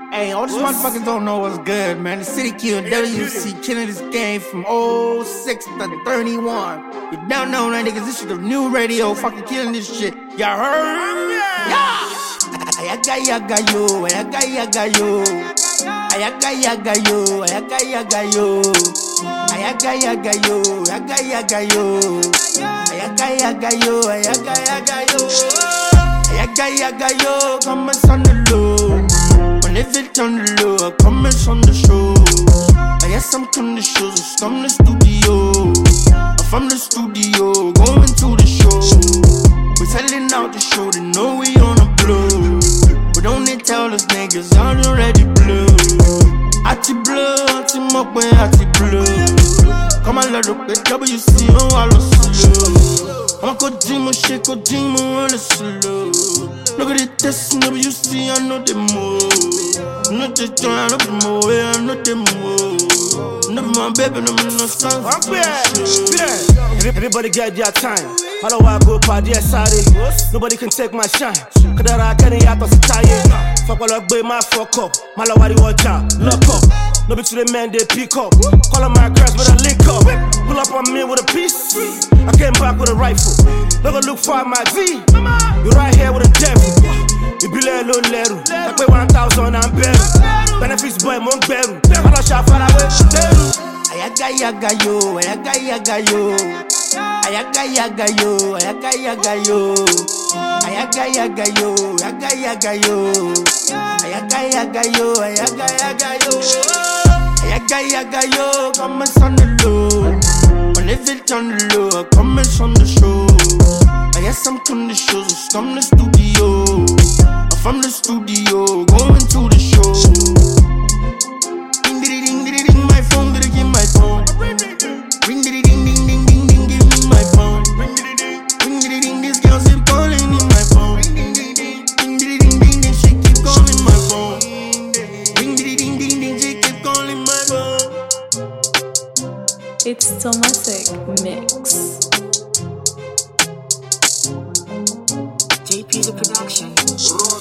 Hey, all these motherfuckers don't know what's good, man. The City Q and WC killing this game from 06 to 31. You don't know that, niggas. This is the new radio fucking killing this shit. Y'all heard? Yeah! Ayaga yaga yo, ayaga yaga yo. Ayaga yaga yo, ayaga yaga yo. Ayaga yaga yo, ayaga yaga yo. Ayaga yaga yo, ayaga yaga yo. Ayaga yaga yo, come on the low. If it on the low, I comments on the show. I got some conditions, it's from the studio. I'm from the studio, going to the show. We selling out the show, they know we on a blow. But don't they tell us niggas, I'm already blue. Ati blue, ati mokwe, ati blue. Come on, let up the WC, oh, I lost slow. I'ma go Jimo, shake, go Jimo, on the slow. Look at this, WC, I know the move. Not just trying to move, I know the move. No, my baby, no, no, son. Everybody get their time. All I want go party Saturday. Nobody can take my shine. Cause I can't have to tie. Fuck all up, my fuck up. Malawari watch out, lock up. No be to the men they pick up. Call on my girls with a lick up. Pull up on me with a piece. I came back with a rifle. Never look for my G. You right here with a devil. You be let alone leru. I pay 1,000 and beru. Benefits boy monk beru. I don't shop far away. Ayaga yaga yo, ayaga yaga yo. Ayaga yaga yo, ayaga yaga yo. Ayaga yaga yo, ayaga yaga yo. Ayaga yaga yo, ayaga yaga yo. Ayaga yaga yo, come on the low. When if it on the low, I comments on the show. I got some conditions, it's from the studio. I'm from the studio, going to the show. Ding ding ding ding ding, my phone, did it give my phone? Ring ding ding ding ding ding ding, give me my phone. Ring ding ding, this girl keep calling in my phone. Ding ding ding ding ding, she keep calling my phone. Ring ding ding ding ding, she keep calling my phone. It's Tomatic Mix. JP the production.